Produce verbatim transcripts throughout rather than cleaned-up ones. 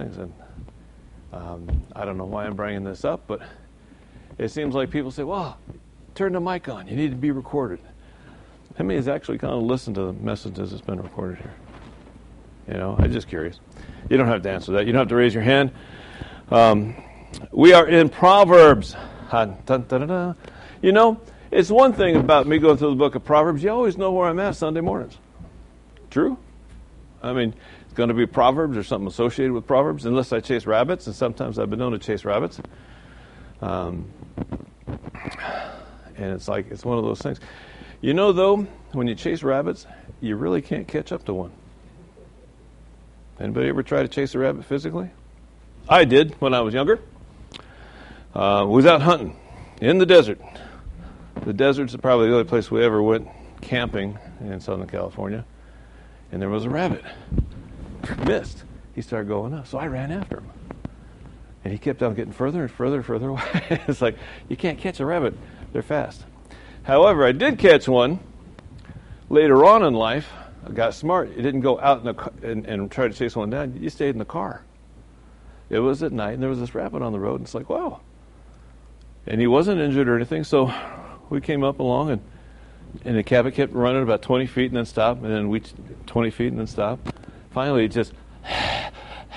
things. And um, I don't know why I'm bringing this up, but it seems like people say, well, turn the mic on. You need to be recorded. How many has actually kind of listened to the messages that's been recorded here? You know, I'm just curious. You don't have to answer that. You don't have to raise your hand. Um, we are in Proverbs. Dun, dun, dun, dun. You know, it's one thing about me going through the book of Proverbs. You always know where I'm at Sunday mornings. True? I mean, it's going to be Proverbs or something associated with Proverbs, unless I chase rabbits, and sometimes I've been known to chase rabbits. Um, and it's like, it's one of those things. You know, though, when you chase rabbits, you really can't catch up to one. Anybody ever try to chase a rabbit physically? I did when I was younger. Uh, was out hunting in the desert. The desert's probably the only place we ever went camping in Southern California. And there was a rabbit. Missed. He started going up. So I ran after him. And he kept on getting further and further and further away. It's like, you can't catch a rabbit. They're fast. However, I did catch one later on in life. I got smart. You didn't go out in the, and, and try to chase one down. You stayed in the car. It was at night, and there was this rabbit on the road. And it's like, wow. And he wasn't injured or anything, so we came up along, and and the cabin kept running about twenty feet and then stopped, and then we twenty feet and then stopped. Finally, it just, and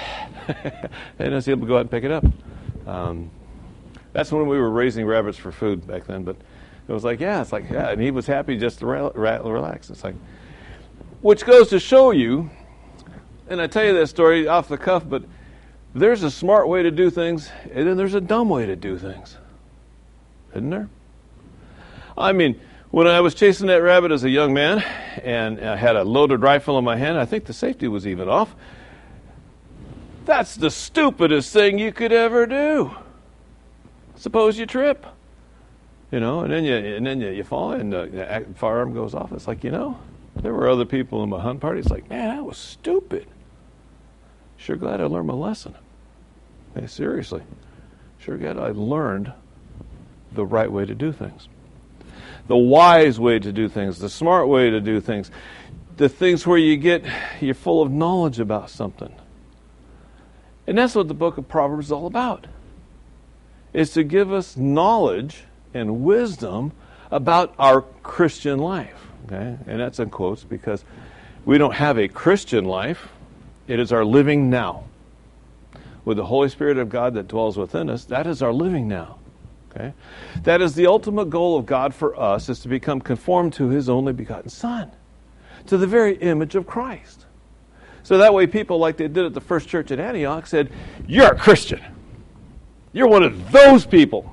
I was able to go out and pick it up. Um, that's when we were raising rabbits for food back then, but it was like, yeah, it's like, yeah, and he was happy just to re- re- relax. It's like, which goes to show you, and I tell you that story off the cuff, but there's a smart way to do things, and then there's a dumb way to do things. Isn't there? I mean, when I was chasing that rabbit as a young man, and I had a loaded rifle in my hand, I think the safety was even off. That's the stupidest thing you could ever do. Suppose you trip, you know, and then you and then you, you fall, and the firearm goes off. It's like, you know, there were other people in my hunt party. It's like, man, that was stupid. Sure glad I learned my lesson. Hey, seriously, sure glad I learned the right way to do things. The wise way to do things, the smart way to do things, the things where you get, you're full of knowledge about something. And that's what the book of Proverbs is all about. It's to give us knowledge and wisdom about our Christian life. Okay? And that's in quotes because we don't have a Christian life. It is our living now. With the Holy Spirit of God that dwells within us, that is our living now. Okay? That is the ultimate goal of God for us, is to become conformed to His only begotten Son, to the very image of Christ. So that way people, like they did at the first church at Antioch, said, you're a Christian. You're one of those people.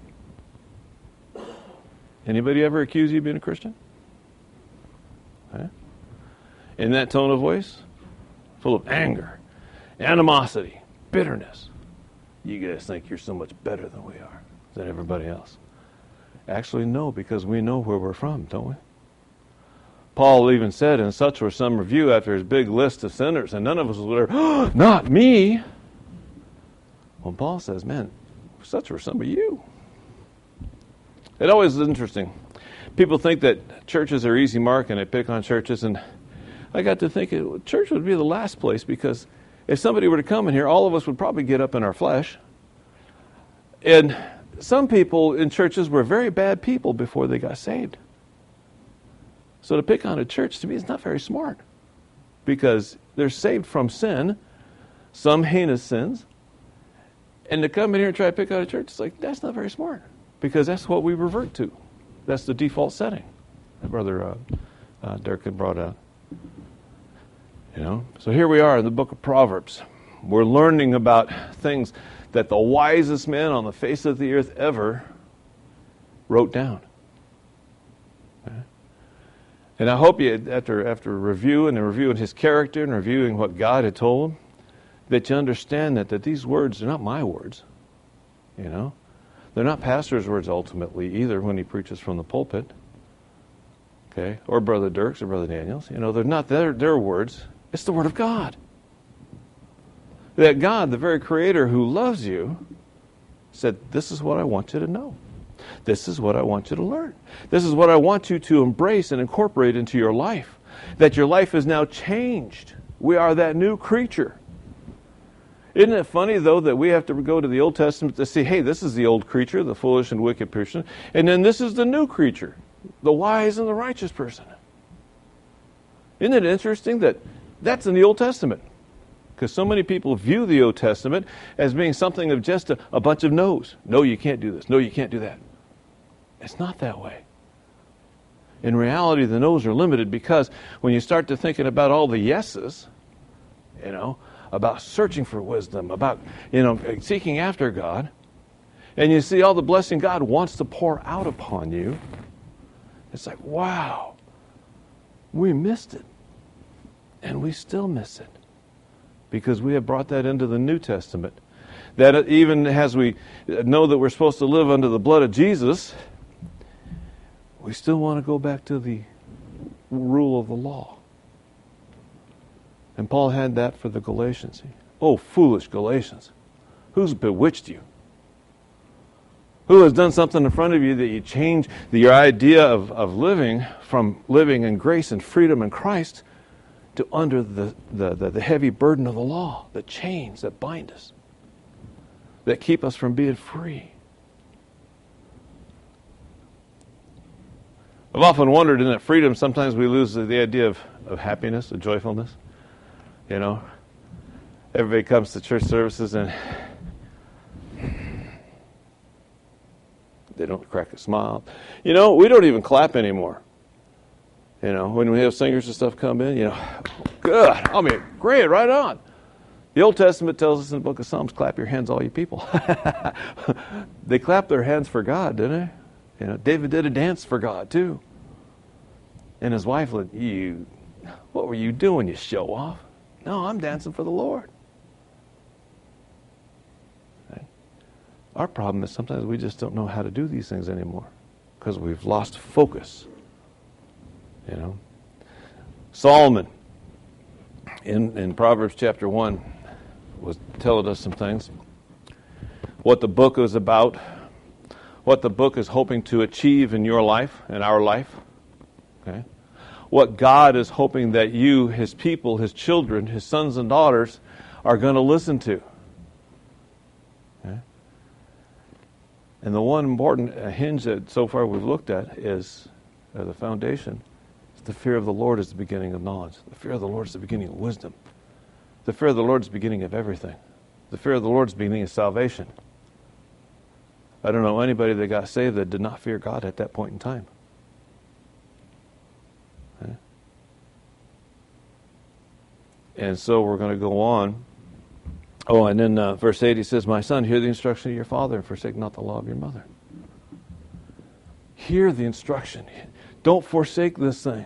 Anybody ever accuse you of being a Christian? Okay? In that tone of voice? Full of anger, animosity, bitterness. You guys think you're so much better than we are, than everybody else. Actually, no, because we know where we're from, don't we? Paul even said, and such were some of you after his big list of sinners, and none of us was there, oh, not me. When Paul says, man, such were some of you. It always is interesting. People think that churches are easy mark, and they pick on churches, and I got to thinking, church would be the last place, because if somebody were to come in here, all of us would probably get up in our flesh. And some people in churches were very bad people before they got saved. So to pick on a church, to me, is not very smart, because they're saved from sin, some heinous sins, and to come in here and try to pick on a church, it's like, that's not very smart, because that's what we revert to. That's the default setting that Brother uh, uh, Dirk had brought out. You know, so here we are in the book of Proverbs. We're learning about things that the wisest man on the face of the earth ever wrote down. Okay? And I hope you, after after reviewing and reviewing his character and reviewing what God had told him, that you understand that, that these words are not my words. You know, they're not pastor's words ultimately either when he preaches from the pulpit. Okay, or Brother Dirk's or Brother Daniel's. You know, they're not their their words. It's the Word of God. That God, the very Creator who loves you, said, this is what I want you to know. This is what I want you to learn. This is what I want you to embrace and incorporate into your life. That your life is now changed. We are that new creature. Isn't it funny, though, that we have to go to the Old Testament to see, hey, this is the old creature, the foolish and wicked person, and then this is the new creature, the wise and the righteous person. Isn't it interesting that that's in the Old Testament? Because so many people view the Old Testament as being something of just a, a bunch of no's. No, you can't do this. No, you can't do that. It's not that way. In reality, the no's are limited because when you start to thinking about all the yeses, you know, about searching for wisdom, about, you know, seeking after God, and you see all the blessing God wants to pour out upon you, it's like, wow, we missed it. And we still miss it because we have brought that into the New Testament. That even as we know that we're supposed to live under the blood of Jesus, we still want to go back to the rule of the law. And Paul had that for the Galatians. Oh, foolish Galatians. Who's bewitched you? Who has done something in front of you that you change the, your idea of, of living from living in grace and freedom in Christ to under the, the, the, the heavy burden of the law, the chains that bind us, that keep us from being free? I've often wondered in that freedom, sometimes we lose the, the idea of, of happiness, of joyfulness. You know, everybody comes to church services and they don't crack a smile. You know, we don't even clap anymore. You know, when we have singers and stuff come in, you know, good. I mean, great, right on. The Old Testament tells us in the book of Psalms, clap your hands, all you people. They clapped their hands for God, didn't they? You know, David did a dance for God, too. And his wife said, you, what were you doing, you show off? No, I'm dancing for the Lord. Right? Our problem is sometimes we just don't know how to do these things anymore because we've lost focus. You know, Solomon in, in Proverbs chapter one was telling us some things. What the book is about, what the book is hoping to achieve in your life, in our life. Okay? What God is hoping that you, His people, His children, His sons and daughters are going to listen to. Okay? And the one important hinge that so far we've looked at is, as a foundation, the fear of the Lord is the beginning of knowledge. The fear of the Lord is the beginning of wisdom. The fear of the Lord is the beginning of everything. The fear of the Lord is the beginning of salvation. I don't know anybody that got saved that did not fear God at that point in time. Okay? And so we're going to go on. Oh, and then uh, verse eight, he says, my son, hear the instruction of your father and forsake not the law of your mother. Hear the instruction. Don't forsake this thing.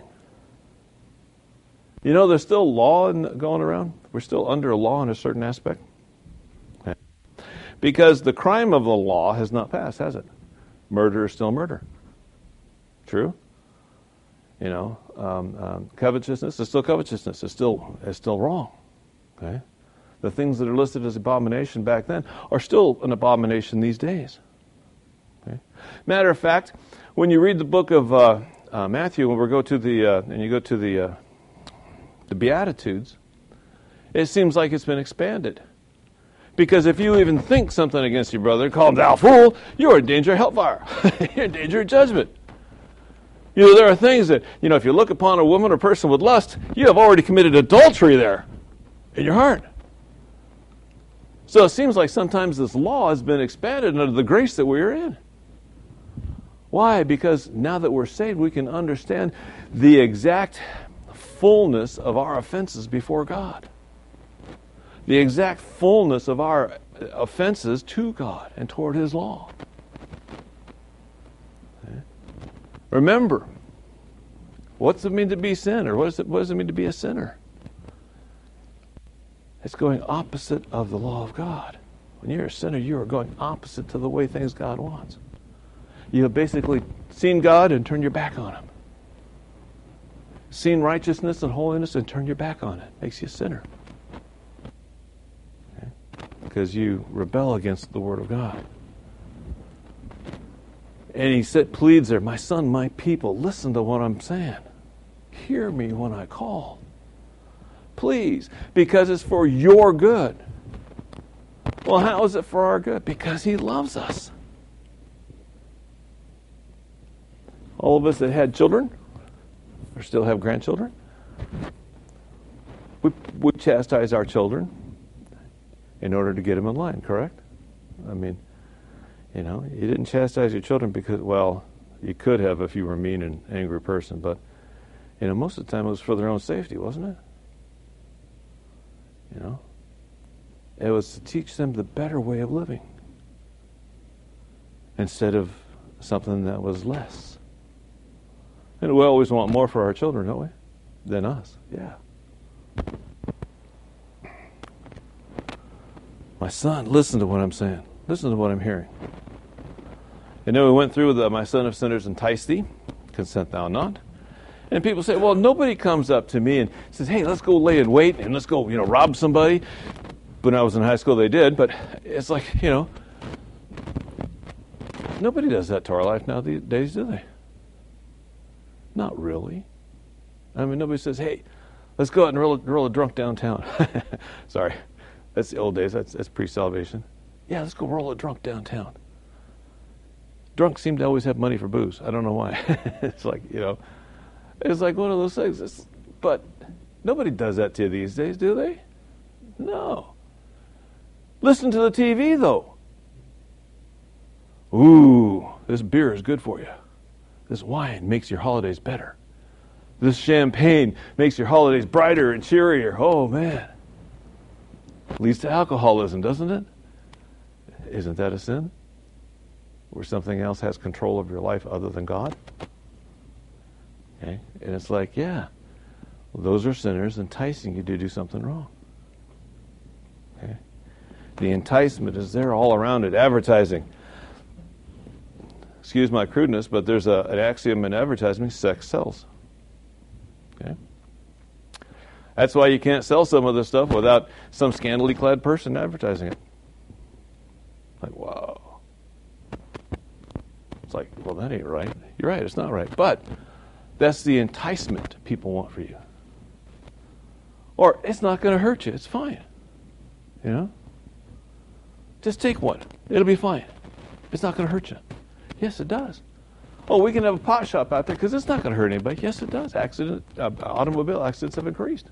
You know, there's still law in, going around. We're still under a law in a certain aspect. Okay. Because the crime of the law has not passed, has it? Murder is still murder. True? You know, um, um, covetousness is still covetousness. It's still, it's still wrong. Okay? The things that are listed as abomination back then are still an abomination these days. Okay? Matter of fact, when you read the book of uh, uh, Matthew, when we go to the uh, and you go to the uh, the Beatitudes, it seems like it's been expanded. Because if you even think something against your brother, call him thou fool, you're in danger of hellfire. You're in danger of judgment. You know, there are things that, you know, if you look upon a woman or person with lust, you have already committed adultery there in your heart. So it seems like sometimes this law has been expanded under the grace that we are in. Why? Because now that we're saved, we can understand the exact fullness of our offenses before God. The exact fullness of our offenses to God and toward His law. Okay. Remember, what's it mean to be sin? Or what does it, what does it mean to be a sinner? It's going opposite of the law of God. When you're a sinner, you are going opposite to the way things God wants. You have basically seen God and turned your back on Him. Seen righteousness and holiness and turned your back on it. Makes you a sinner. Okay? Because you rebel against the Word of God. And he said, pleads there, my son, my people, listen to what I'm saying. Hear me when I call. Please, because it's for your good. Well, how is it for our good? Because He loves us. All of us that had children, or still have grandchildren, we, we chastise our children in order to get them in line, correct? I mean, you know, you didn't chastise your children because, well, you could have if you were a mean and angry person, but, you know, most of the time it was for their own safety, wasn't it? You know? It was to teach them the better way of living instead of something that was less. And we always want more for our children, don't we? Than us. Yeah. My son, listen to what I'm saying. Listen to what I'm hearing. And then we went through the, my son of sinners entice thee, consent thou not. And people say, well, nobody comes up to me and says, hey, let's go lay in wait and let's go, you know, rob somebody. When I was in high school, they did, but it's like, you know, nobody does that to our life nowadays, do they? Not really. I mean, nobody says, hey, let's go out and roll a, roll a drunk downtown. Sorry. That's the old days. That's, that's pre-salvation. Yeah, let's go roll a drunk downtown. Drunks seem to always have money for booze. I don't know why. It's like, you know, it's like one of those things. It's, but nobody does that to you these days, do they? No. Listen to the T V, though. Ooh, this beer is good for you. This wine makes your holidays better. This champagne makes your holidays brighter and cheerier. Oh, man. Leads to alcoholism, doesn't it? Isn't that a sin? Where something else has control of your life other than God? Okay? And it's like, yeah, well, those are sinners enticing you to do something wrong. Okay? The enticement is there all around it. Advertising. Excuse my crudeness, but there's a, an axiom in advertising: sex sells. Okay? That's why you can't sell some of this stuff without some scantily clad person advertising it. Like, wow. It's like, well, that ain't right. You're right, it's not right. But that's the enticement people want for you. Or, it's not going to hurt you. It's fine. You know? Just take one. It'll be fine. It's not going to hurt you. Yes, it does. Oh, we can have a pot shop out there because it's not going to hurt anybody. Yes, it does. Accident, uh, automobile accidents have increased.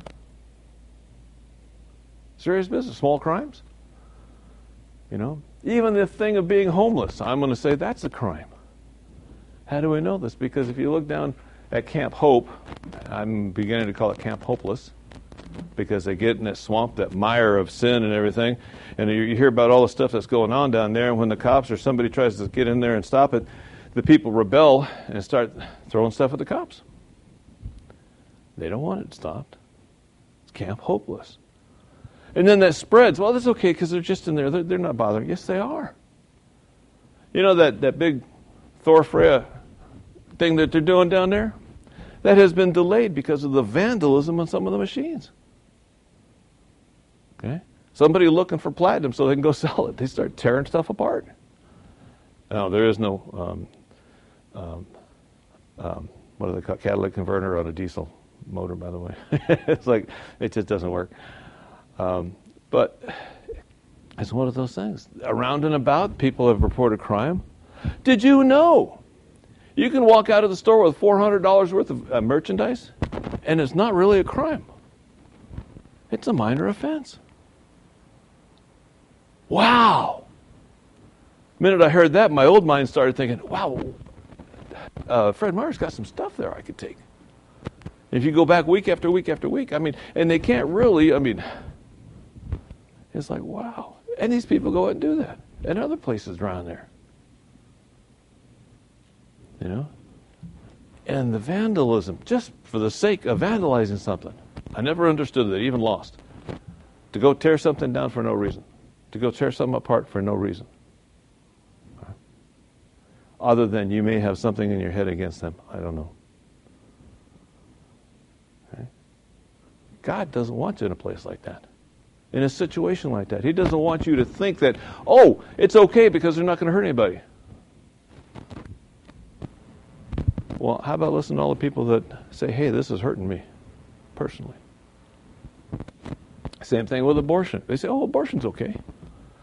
Serious business, small crimes. You know, even the thing of being homeless, I'm going to say that's a crime. How do we know this? Because if you look down at Camp Hope, I'm beginning to call it Camp Hopeless, because they get in that swamp, that mire of sin and everything, and you, you hear about all the stuff that's going on down there, and when the cops or somebody tries to get in there and stop it, the people rebel and start throwing stuff at the cops. They don't want it stopped. It's Camp Hopeless. And then that spreads. Well, that's okay because they're just in there. They're, they're not bothering. Yes, they are. You know that, that big Thor Freya thing that they're doing down there? That has been delayed because of the vandalism on some of the machines. Okay? Somebody looking for platinum so they can go sell it. They start tearing stuff apart. Now, there is no, um, um, um, what do they call it? Catalytic converter on a diesel motor, by the way. It's like, it just doesn't work. Um, but it's one of those things. Around and about, people have reported crime. Did you know you can walk out of the store with four hundred dollars worth of uh, merchandise, and it's not really a crime? It's a minor offense. Wow. The minute I heard that, my old mind started thinking, wow, uh, Fred Meyer's got some stuff there I could take. If you go back week after week after week, I mean, and they can't really, I mean, it's like, wow. And these people go out and do that. And other places around there. You know? And the vandalism, just for the sake of vandalizing something. I never understood that, even lost. To go tear something down for no reason. To go tear something apart for no reason. Other than you may have something in your head against them. I don't know. Okay? God doesn't want you in a place like that. In a situation like that. He doesn't want you to think that, oh, it's okay because they're not going to hurt anybody. Well, how about listening to all the people that say, hey, this is hurting me personally. Same thing with abortion. They say, oh, abortion's okay.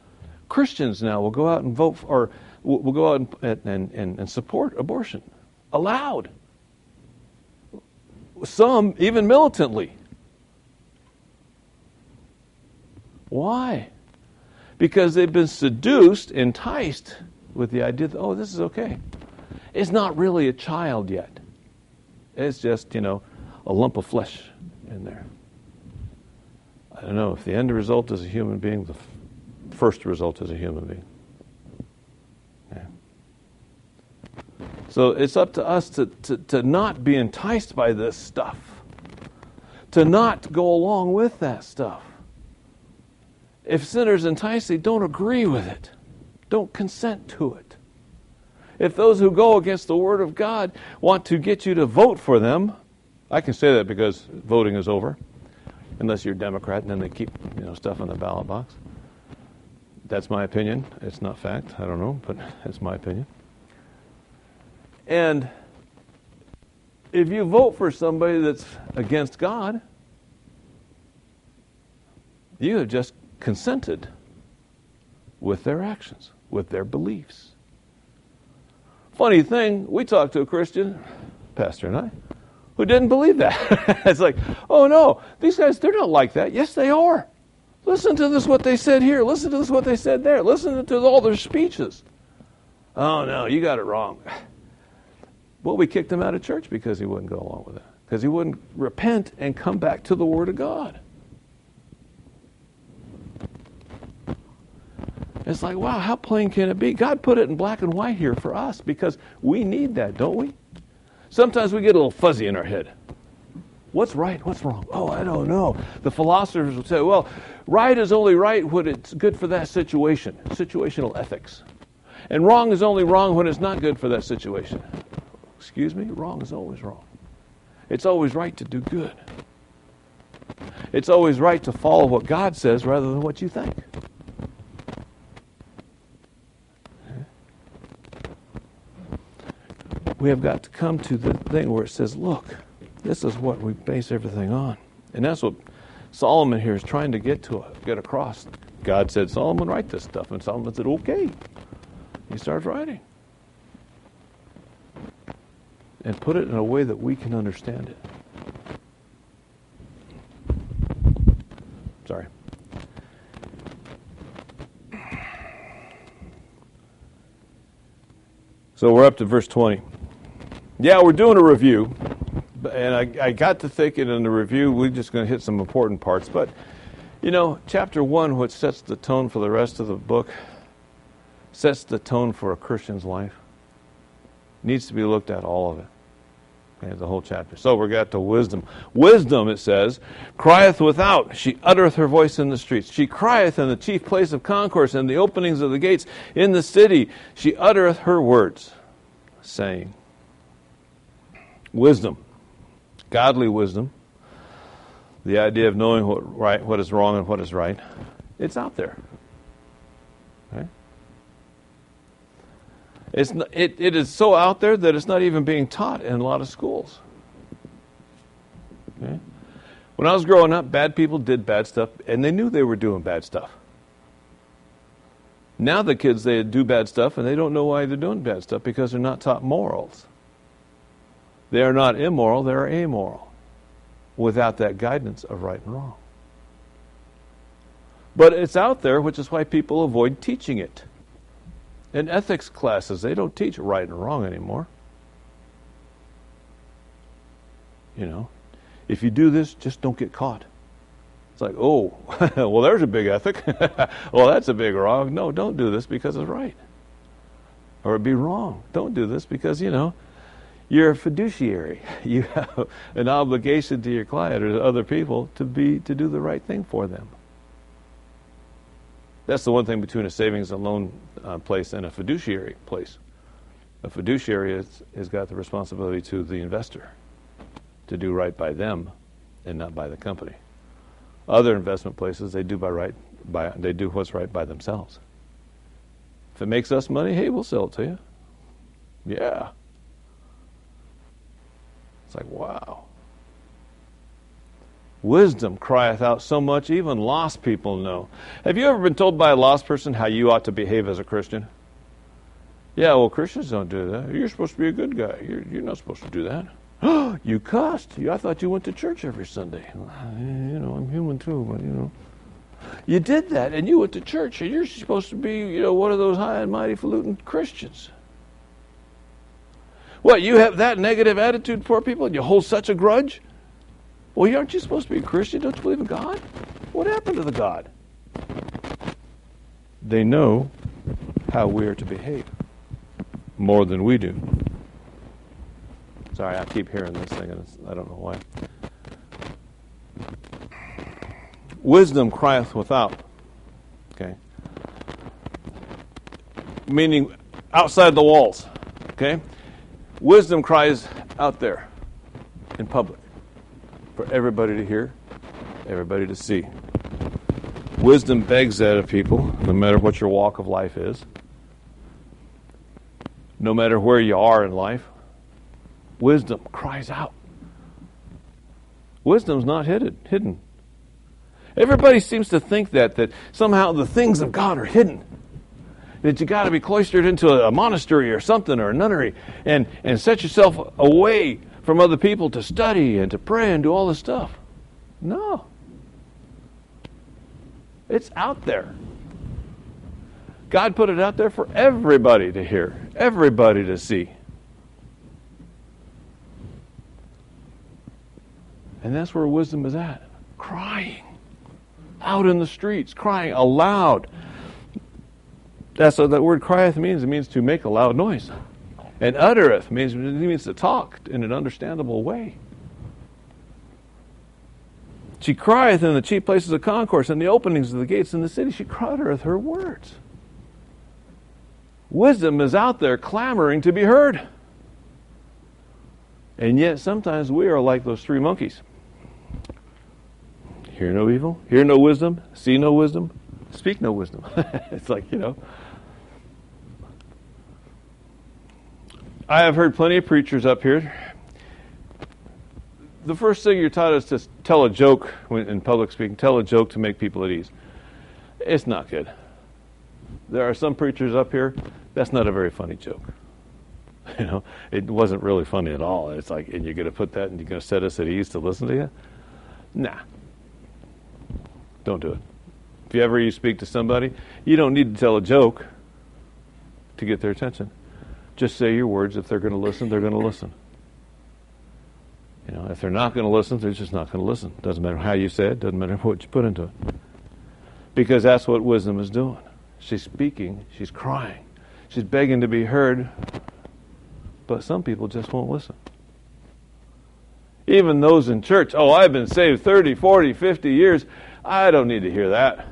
Christians now will go out and vote for, or will will go out and, and, and, and support abortion. Allowed. Some even militantly. Why? Because they've been seduced, enticed with the idea that, oh, this is okay. It's not really a child yet. It's just, you know, a lump of flesh in there. I don't know, if the end result is a human being, the f- first result is a human being. Yeah. So it's up to us to, to, to not be enticed by this stuff, to not go along with that stuff. If sinners entice, they don't agree with it. Don't consent to it. If those who go against the Word of God want to get you to vote for them, I can say that because voting is over, unless you're a Democrat and then they keep, you know, stuff in the ballot box. That's my opinion. It's not fact. I don't know, but it's my opinion. And if you vote for somebody that's against God, you have just consented with their actions, with their beliefs. Funny thing, we talked to a Christian, Pastor and I, who didn't believe that. It's like, oh no, these guys, they're not like that. Yes, they are. Listen to this, what they said here. Listen to this, what they said there. Listen to all their speeches. Oh no, you got it wrong. Well, we kicked him out of church because he wouldn't go along with it. Because he wouldn't repent and come back to the Word of God. It's like, wow, how plain can it be? God put it in black and white here for us because we need that, don't we? Sometimes we get a little fuzzy in our head. What's right? What's wrong? Oh, I don't know. The philosophers would say, well, right is only right when it's good for that situation. Situational ethics. And wrong is only wrong when it's not good for that situation. Excuse me? Wrong is always wrong. It's always right to do good. It's always right to follow what God says rather than what you think. We have got to come to the thing where it says, look, this is what we base everything on. And that's what Solomon here is trying to get to get across. God said, Solomon, write this stuff. And Solomon said, okay. He starts writing. And put it in a way that we can understand it. Sorry. So we're up to verse twenty. Yeah, we're doing a review. And I, I got to thinking in the review, we're just going to hit some important parts. But, you know, chapter one, which sets the tone for the rest of the book, sets the tone for a Christian's life, needs to be looked at, all of it. Okay, the whole chapter. So we got to wisdom. Wisdom, it says, crieth without. She uttereth her voice in the streets. She crieth in the chief place of concourse, in the openings of the gates. In the city, she uttereth her words, saying. Wisdom. Godly wisdom. The idea of knowing what right, what is wrong and what is right. It's out there. Okay? It's not, it, it is so out there that it's not even being taught in a lot of schools. Okay? When I was growing up, bad people did bad stuff, and they knew they were doing bad stuff. Now the kids, they do bad stuff, and they don't know why they're doing bad stuff because they're not taught morals. They are not immoral, they are amoral, without that guidance of right and wrong. But it's out there, which is why people avoid teaching it. In ethics classes, they don't teach right and wrong anymore. You know, if you do this, just don't get caught. It's like, oh, well, there's a big ethic. Well, that's a big wrong. No, don't do this because it's right. Or it'd be wrong. Don't do this because, you know, you're a fiduciary. You have an obligation to your client or to other people to be to do the right thing for them. That's the one thing between a savings and loan uh, place and a fiduciary place. A fiduciary is, has got the responsibility to the investor to do right by them and not by the company. Other investment places, they do by right by they do what's right by themselves. If it makes us money, hey, we'll sell it to you. Yeah. It's like, wow. Wisdom crieth out so much, even lost people know. Have you ever been told by a lost person how you ought to behave as a Christian? Yeah, well, Christians don't do that. You're supposed to be a good guy. You're, you're not supposed to do that. You cussed. I thought you went to church every Sunday. You know, I'm human too, but you know. You did that, and you went to church, and you're supposed to be, you know, one of those high and mighty falutin Christians. What, you have that negative attitude toward people, and you hold such a grudge? Well, aren't you supposed to be a Christian? Don't you believe in God? What happened to the God? They know how we are to behave more than we do. Sorry, I keep hearing this thing, and it's, I don't know why. Wisdom crieth without. Okay? Meaning outside the walls. Okay? Wisdom cries out there in public for everybody to hear, everybody to see. Wisdom begs that of people, no matter what your walk of life is, no matter where you are in life. Wisdom cries out. Wisdom's not hidden. Hidden. Everybody seems to think that that somehow the things of God are hidden. That you got to be cloistered into a monastery or something or a nunnery and and set yourself away from other people to study and to pray and do all this stuff. No. It's out there. God put it out there for everybody to hear, everybody to see. And that's where wisdom is at. Crying. Out in the streets. Crying aloud. That's what that word crieth means. It means to make a loud noise. And uttereth means, it means to talk in an understandable way. She crieth in the chief places of concourse, in the openings of the gates in the city. She uttereth her words. Wisdom is out there clamoring to be heard. And yet sometimes we are like those three monkeys. Hear no evil, hear no wisdom, see no wisdom, speak no wisdom. It's like, you know. I have heard plenty of preachers up here. The first thing you're taught is to tell a joke when in public speaking. Tell a joke to make people at ease. It's not good. There are some preachers up here, that's not a very funny joke. You know, it wasn't really funny at all. It's like, and you're going to put that and you're going to set us at ease to listen to you? Nah. Don't do it. If you ever you speak to somebody, you don't need to tell a joke to get their attention. Just say your words. If they're going to listen, they're going to listen. You know, if they're not going to listen, they're just not going to listen. Doesn't matter how you say it. Doesn't matter what you put into it. Because that's what wisdom is doing. She's speaking. She's crying. She's begging to be heard. But some people just won't listen. Even those in church, oh, I've been saved thirty, forty, fifty years. I don't need to hear that.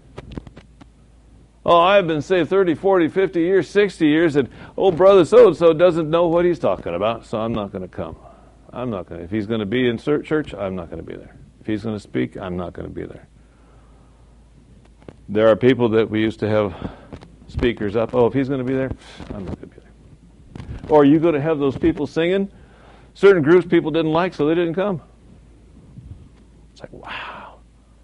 Oh, I've been saved thirty, forty, fifty years, sixty years, and old brother so-and-so doesn't know what he's talking about, so I'm not going to come. I'm not going to. If he's going to be in church, I'm not going to be there. If he's going to speak, I'm not going to be there. There are people that we used to have speakers up. Oh, if he's going to be there, I'm not going to be there. Or are you going to have those people singing? Certain groups people didn't like, so they didn't come. It's like, wow.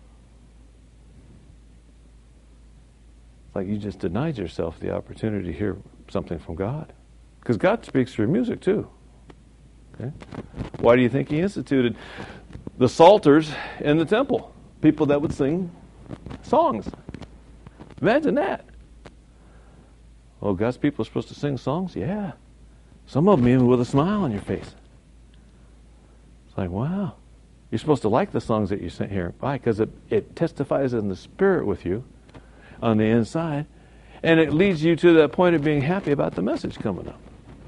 It's like you just denied yourself the opportunity to hear something from God. Because God speaks through music too. Okay? Why do you think he instituted the psalters in the temple? People that would sing songs. Imagine that. Oh, God's people are supposed to sing songs? Yeah. Some of them even with a smile on your face. It's like, wow. You're supposed to like the songs that you hear. Why? Because it, it testifies in the spirit with you on the inside. And it leads you to that point of being happy about the message coming up.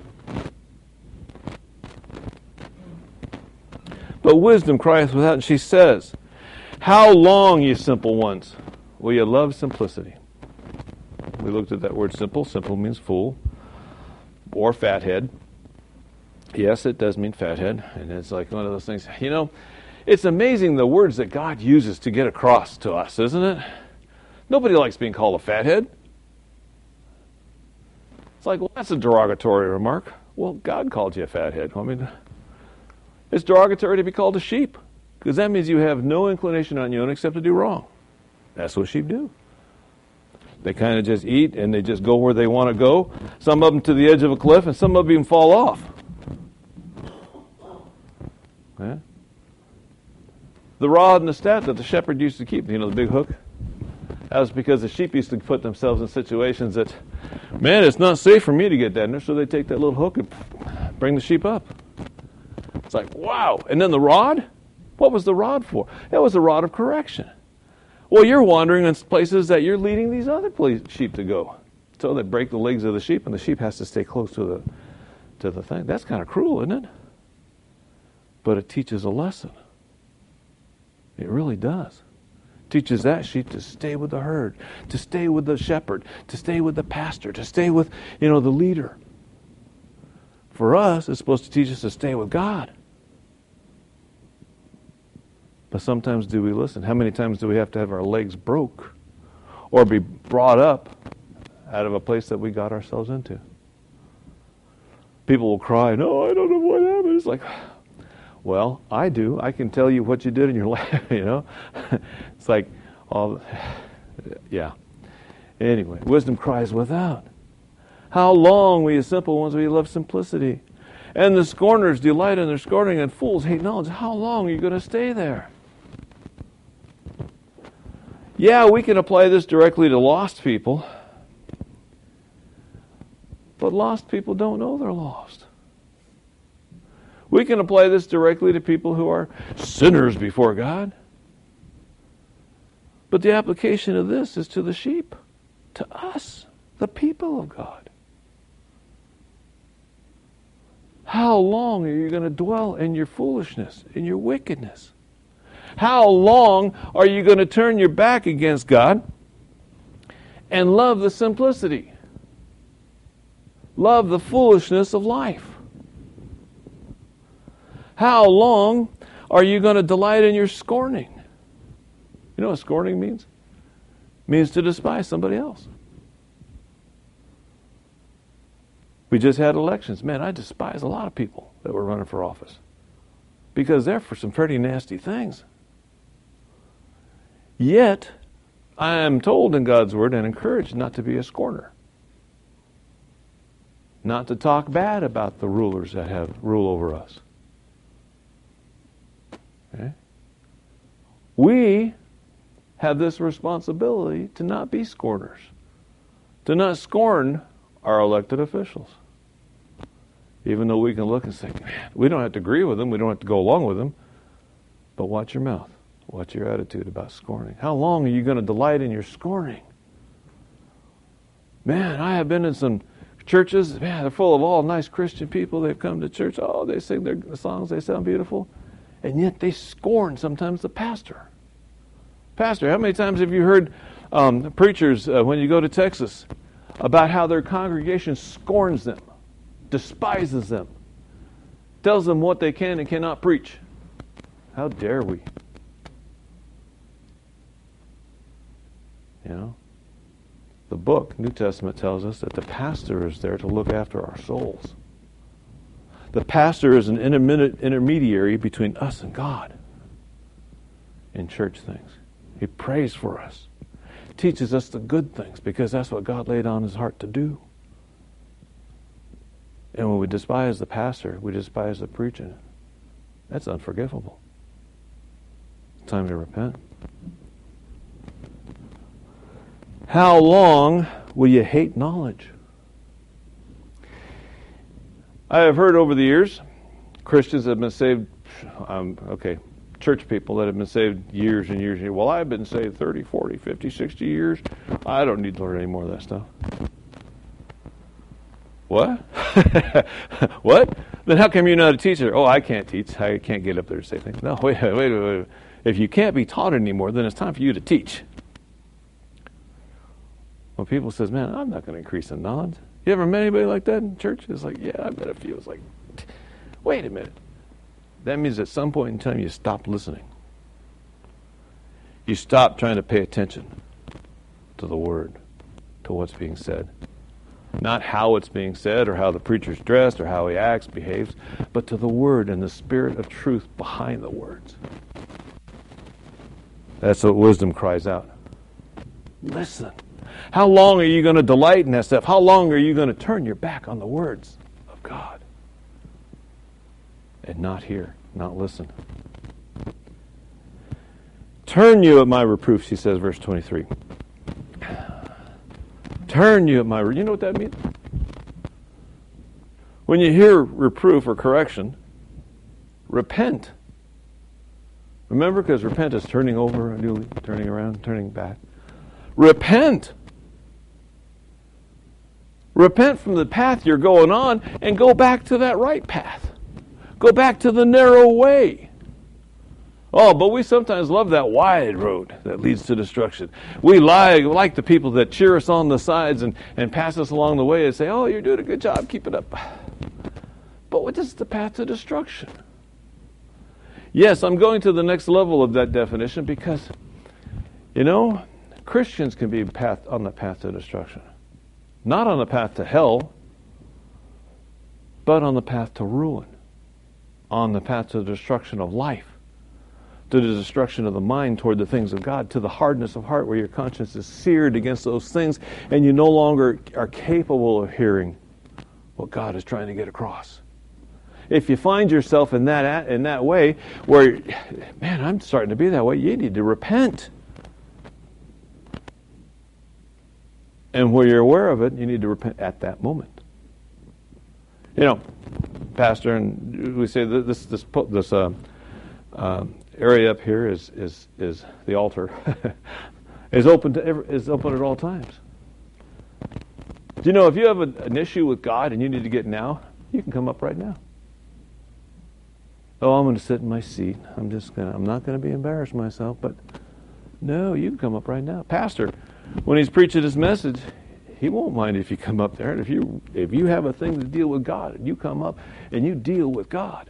But wisdom crieth without, and she says, how long, ye simple ones, will you love simplicity? We looked at that word simple. Simple means fool or fathead. Yes, it does mean fathead. And it's like one of those things, you know, it's amazing the words that God uses to get across to us, isn't it? Nobody likes being called a fathead. It's like, well, that's a derogatory remark. Well, God called you a fathead. I mean, it's derogatory to be called a sheep. Because that means you have no inclination on your own except to do wrong. That's what sheep do. They kind of just eat and they just go where they want to go. Some of them to the edge of a cliff and some of them even fall off. Yeah? The rod and the staff that the shepherd used to keep, you know, the big hook, that was because the sheep used to put themselves in situations that, man, it's not safe for me to get down there, so they take that little hook and bring the sheep up. It's like, wow. And then the rod? What was the rod for? That was the rod of correction. Well, you're wandering in places that you're leading these other sheep to go. So they break the legs of the sheep, and the sheep has to stay close to the to the thing. That's kind of cruel, isn't it? But it teaches a lesson. It really does. It teaches that sheep to stay with the herd, to stay with the shepherd, to stay with the pastor, to stay with, you know, the leader. For us, it's supposed to teach us to stay with God. But sometimes do we listen? How many times do we have to have our legs broke or be brought up out of a place that we got ourselves into? People will cry, no, I don't know what happened. It's like, well, I do. I can tell you what you did in your life, you know. It's like, all, yeah. Anyway, wisdom cries without. How long, we simple ones, we love simplicity. And the scorners delight in their scorning, and fools hate knowledge. How long are you going to stay there? Yeah, we can apply this directly to lost people. But lost people don't know they're lost. We can apply this directly to people who are sinners before God. But the application of this is to the sheep, to us, the people of God. How long are you going to dwell in your foolishness, in your wickedness? How long are you going to turn your back against God and love the simplicity? Love the foolishness of life? How long are you going to delight in your scorning? You know what scorning means? It means to despise somebody else. We just had elections. Man, I despise a lot of people that were running for office because they're for some pretty nasty things. Yet, I am told in God's Word and encouraged not to be a scorner. Not to talk bad about the rulers that have rule over us. Okay? We have this responsibility to not be scorners, to not scorn our elected officials. Even though we can look and say, man, we don't have to agree with them, we don't have to go along with them, but watch your mouth. Watch your attitude about scorning. How long are you going to delight in your scorning? Man, I have been in some churches, man, they're full of all nice Christian people. They've come to church, oh, they sing their songs, they sound beautiful, and yet they scorn sometimes the pastor. Pastor, how many times have you heard um, preachers, uh, when you go to Texas, about how their congregation scorns them, despises them, tells them what they can and cannot preach? How dare we? You know, the book, New Testament, tells us that the pastor is there to look after our souls. The pastor is an intermediary between us and God in church things. He prays for us, teaches us the good things because that's what God laid on his heart to do. And when we despise the pastor, we despise the preaching. That's unforgivable. It's time to repent. How long will you hate knowledge? I have heard over the years, Christians have been saved, um, okay, church people that have been saved years and years and years. Well, I've been saved thirty, forty, fifty, sixty years. I don't need to learn any more of that stuff. What? What? Then how come you're not a teacher? Oh, I can't teach. I can't get up there to say things. No, wait, wait, wait, wait. If you can't be taught anymore, then it's time for you to teach. When people says, man, I'm not going to increase in knowledge. You ever met anybody like that in church? It's like, yeah, I met a few. It's like, wait a minute. That means at some point in time you stop listening. You stop trying to pay attention to the word, to what's being said. Not how it's being said or how the preacher's dressed or how he acts, behaves, but to the word and the spirit of truth behind the words. That's what wisdom cries out. Listen. How long are you going to delight in that stuff? How long are you going to turn your back on the words of God? And not hear, not listen. Turn you at my reproof, she says, verse twenty-three. Turn you at my reproof. You know what that means? When you hear reproof or correction, repent. Remember, because repent is turning over, newly, turning around, turning back. Repent. Repent from the path you're going on and go back to that right path. Go back to the narrow way. Oh, but we sometimes love that wide road that leads to destruction. We like, like the people that cheer us on the sides and, and pass us along the way and say, oh, you're doing a good job, keep it up. But what is the path to destruction? Yes, I'm going to the next level of that definition because, you know, Christians can be path, on the path to destruction. Not on the path to hell, but on the path to ruin. On the path to the destruction of life. To the destruction of the mind toward the things of God. To the hardness of heart where your conscience is seared against those things and you no longer are capable of hearing what God is trying to get across. If you find yourself in that in that way where, man, I'm starting to be that way, you need to repent. And where you're aware of it, you need to repent at that moment. You know, Pastor, and we say that this this this uh, uh, area up here is is is the altar is open to every, is open at all times. Do you know if you have a, an issue with God and you need to get now, you can come up right now. Oh, I'm going to sit in my seat. I'm just going. I'm not going to be embarrassed myself, but no, you can come up right now, Pastor. When he's preaching his message, he won't mind if you come up there. And if you if you have a thing to deal with God, and you come up and you deal with God,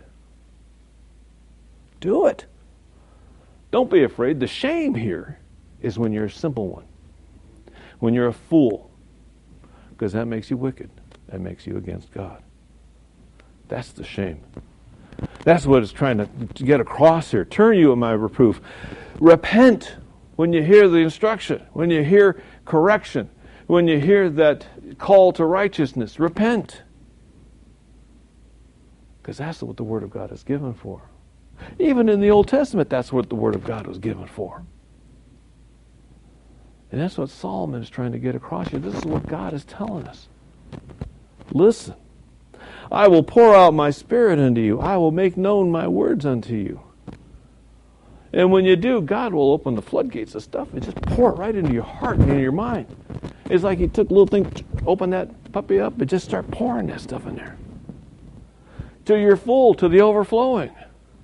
do it. Don't be afraid. The shame here is when you're a simple one, when you're a fool, because that makes you wicked. That makes you against God. That's the shame. That's what it's trying to, to get across here. Turn you at my reproof. Repent when you hear the instruction, when you hear correction, when you hear that call to righteousness. Repent. Because that's what the Word of God is given for. Even in the Old Testament, that's what the Word of God was given for. And that's what Solomon is trying to get across here. This is what God is telling us. Listen. I will pour out my Spirit unto you. I will make known my words unto you. And when you do, God will open the floodgates of stuff and just pour it right into your heart and into your mind. It's like he took a little thing, opened that puppy up, and just start pouring that stuff in there. Till you're full, to the overflowing.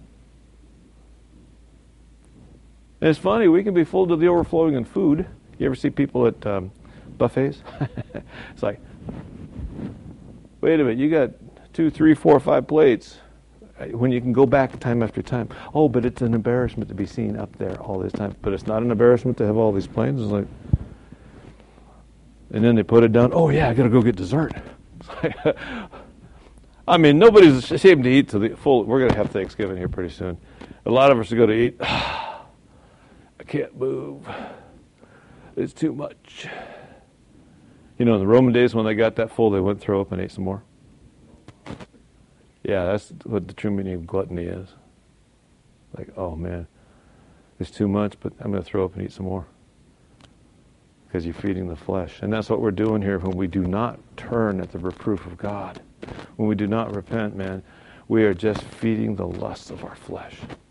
And it's funny, we can be full to the overflowing in food. You ever see people at um, buffets? It's like, wait a minute, you got two, three, four, five plates. When you can go back time after time. Oh, but it's an embarrassment to be seen up there all this time. But it's not an embarrassment to have all these planes. It's like, and then they put it down. Oh yeah, I got to go get dessert. Like, I mean, nobody's ashamed to eat to the full. We're going to have Thanksgiving here pretty soon. A lot of us are going to eat. I can't move. It's too much. You know, in the Roman days when they got that full, they went throw up and ate some more. Yeah, that's what the true meaning of gluttony is. Like, oh man, it's too much, but I'm going to throw up and eat some more. Because you're feeding the flesh. And that's what we're doing here when we do not turn at the reproof of God. When we do not repent, man, we are just feeding the lusts of our flesh.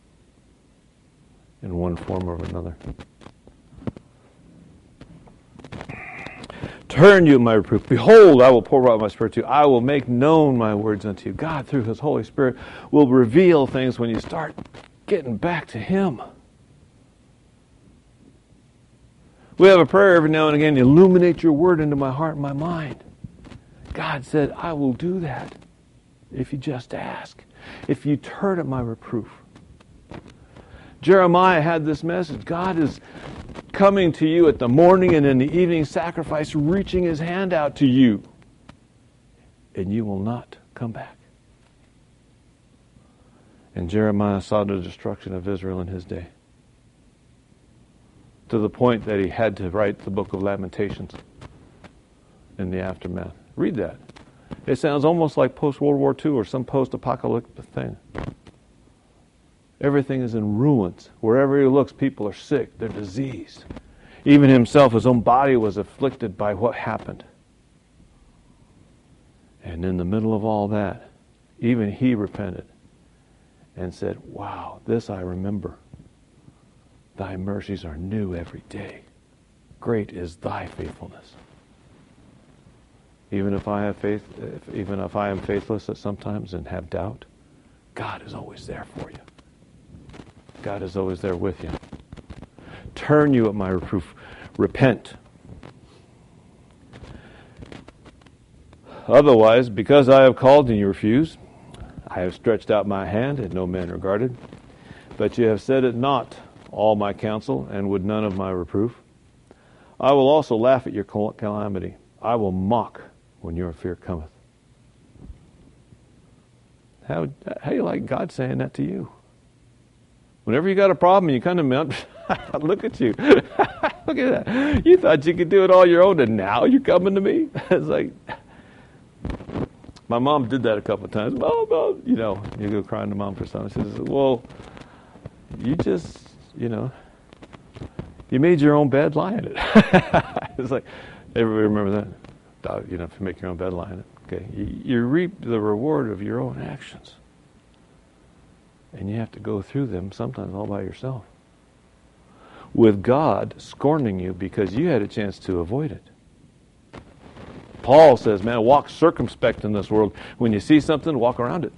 In one form or another. Turn you, my reproof. Behold, I will pour out my Spirit to you. I will make known my words unto you. God, through His Holy Spirit, will reveal things when you start getting back to Him. We have a prayer every now and again, illuminate your word into my heart and my mind. God said, I will do that if you just ask. If you turn at my reproof. Jeremiah had this message. God is coming to you at the morning and in the evening sacrifice, reaching His hand out to you. And you will not come back. And Jeremiah saw the destruction of Israel in his day. to the point that he had to write the book of Lamentations in the aftermath. Read that. It sounds almost like post-World War Two or some post-apocalyptic thing. Everything is in ruins. Wherever he looks, people are sick. They're diseased. Even himself, his own body was afflicted by what happened. And in the middle of all that, even he repented and said, wow, this I remember. Thy mercies are new every day. Great is thy faithfulness. Even if I have faith, if, even if I am faithless at sometimes and have doubt, God is always there for you. God is always there with you. Turn you at my reproof. Repent. Otherwise, because I have called and you refuse, I have stretched out my hand and no man regarded. But you have said it not, all my counsel, and would none of my reproof. I will also laugh at your calamity. I will mock when your fear cometh. How how you like God saying that to you? Whenever you got a problem, you come to me, look at you. Look at that. You thought you could do it all your own, and now you're coming to me? It's like, my mom did that a couple of times. Mom, Mom, you know, you go crying to mom for something. She says, well, you just, you know, you made your own bed, lie in it. It's like, everybody remember that? You know, if you make your own bed, lie in it. Okay, you, you reap the reward of your own actions. And you have to go through them sometimes all by yourself. With God scorning you because you had a chance to avoid it. Paul says, man, walk circumspect in this world. When you see something, walk around it.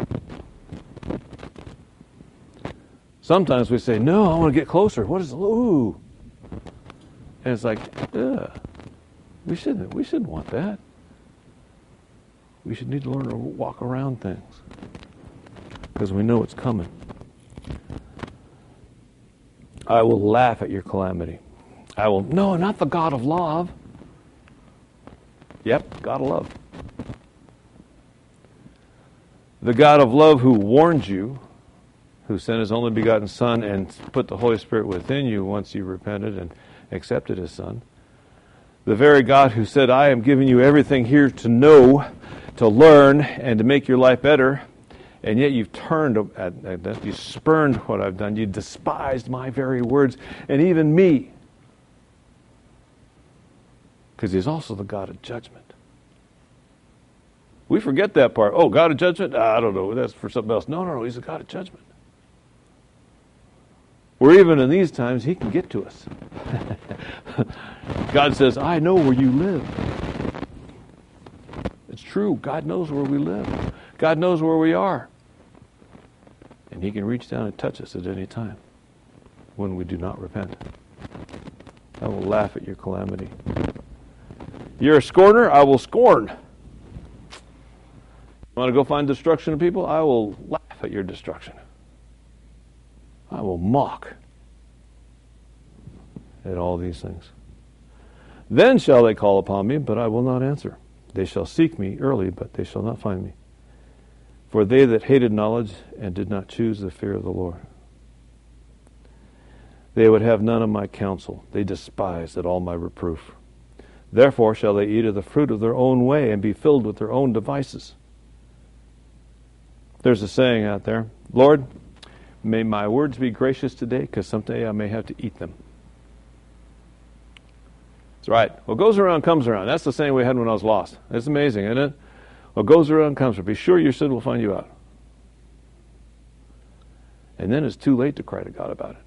Sometimes we say, no, I want to get closer. What is it? Ooh. And it's like, ugh. We shouldn't, we shouldn't want that. We should need to learn to walk around things because we know it's coming. I will laugh at your calamity. I will, no, not the God of love. Yep, God of love. The God of love who warned you, who sent his only begotten Son and put the Holy Spirit within you once you repented and accepted his Son. The very God who said, I am giving you everything here to know, to learn, and to make your life better, and yet you've turned at that, you spurned what I've done, you despised my very words, and even me. Because he's also the God of judgment. We forget that part. Oh, God of judgment? I don't know, that's for something else. No, no, no, he's a God of judgment. Where even in these times, he can get to us. God says, I know where you live. It's true. God knows where we live. God knows where we are. And he can reach down and touch us at any time when we do not repent. I will laugh at your calamity. You're a scorner, I will scorn. You want to go find destruction of people? I will laugh at your destruction. I will mock at all these things. Then shall they call upon me, but I will not answer. They shall seek me early, but they shall not find me. For they that hated knowledge and did not choose the fear of the Lord. They would have none of my counsel. They despised at all my reproof. Therefore shall they eat of the fruit of their own way and be filled with their own devices. There's a saying out there, Lord, may my words be gracious today, because someday I may have to eat them. That's right. What goes around comes around. That's the saying we had when I was lost. It's amazing, isn't it? What goes around comes around. Be sure your sin will find you out. And then it's too late to cry to God about it.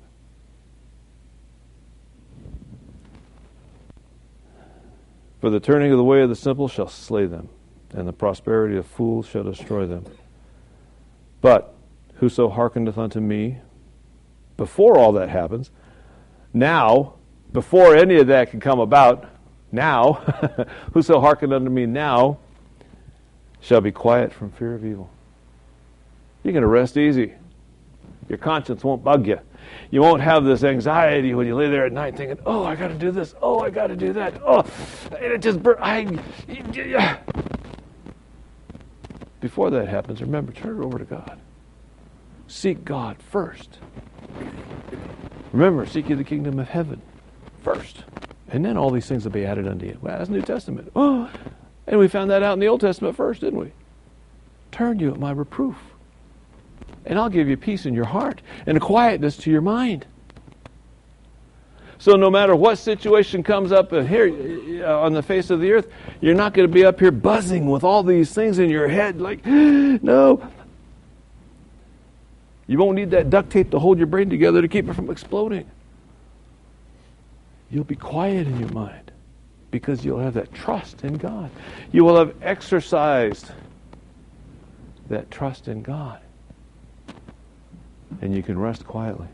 For the turning of the way of the simple shall slay them, and the prosperity of fools shall destroy them. But whoso hearkeneth unto me, before all that happens, now, before any of that can come about, now, whoso hearkeneth unto me now, shall be quiet from fear of evil. You're going to rest easy. Your conscience won't bug you. You won't have this anxiety when you lay there at night thinking, oh, I got to do this. Oh, I got to do that. Oh, and it just burns. I... Before that happens, remember, turn it over to God. Seek God first. Remember, seek ye the kingdom of heaven, first. And then all these things will be added unto you. Well, that's New Testament. Oh, and we found that out in the Old Testament first, didn't we? Turn you at my reproof. And I'll give you peace in your heart and a quietness to your mind. So no matter what situation comes up here on the face of the earth, you're not going to be up here buzzing with all these things in your head like, no. You won't need that duct tape to hold your brain together to keep it from exploding. You'll be quiet in your mind because you'll have that trust in God. You will have exercised that trust in God. And you can rest quietly.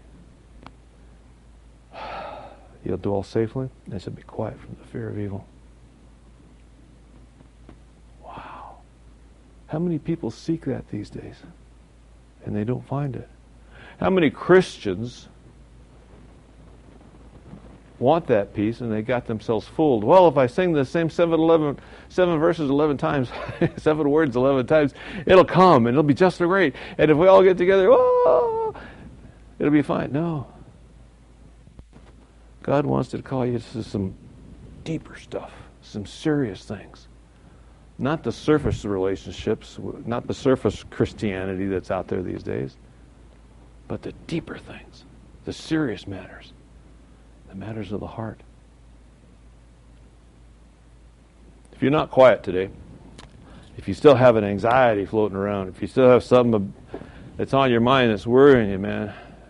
You'll dwell safely and shall be quiet from the fear of evil. Wow. How many people seek that these days? And they don't find it. How many Christians want that peace and they got themselves fooled? Well, if I sing the same seven, eleven, seven verses eleven times, seven words eleven times, it'll come and it'll be just so great. And if we all get together, oh, it'll be fine. No. God wants to call you to some deeper stuff, some serious things. Not the surface relationships, not the surface Christianity that's out there these days, but the deeper things, the serious matters, the matters of the heart. If you're not quiet today, if you still have an anxiety floating around, if you still have something that's on your mind that's worrying you, man,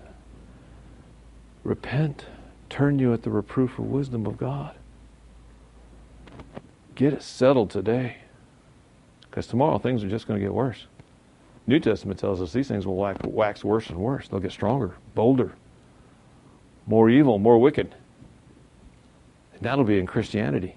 repent. Turn you at the reproof of wisdom of God. Get it settled today. Because tomorrow things are just going to get worse. New Testament tells us these things will wax, wax worse and worse. They'll get stronger, bolder, more evil, more wicked. And that'll be in Christianity.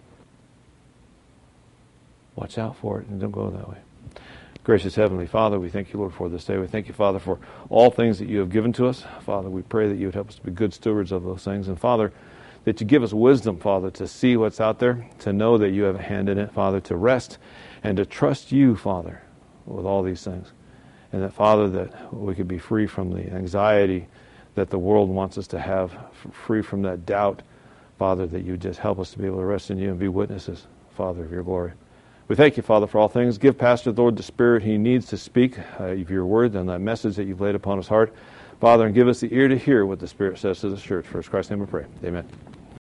Watch out for it and don't go that way. Gracious Heavenly Father, we thank you, Lord, for this day. We thank you, Father, for all things that you have given to us. Father, we pray that you would help us to be good stewards of those things. And Father, that you give us wisdom, Father, to see what's out there, to know that you have a hand in it, Father, to rest and to trust you, Father, with all these things. And that, Father, that we could be free from the anxiety that the world wants us to have, free from that doubt, Father, that you just help us to be able to rest in you and be witnesses, Father, of your glory. We thank you, Father, for all things. Give Pastor, Lord, the Spirit he needs to speak uh, of your word and that message that you've laid upon his heart. Father, and give us the ear to hear what the Spirit says to the church. For Christ's name we pray. Amen.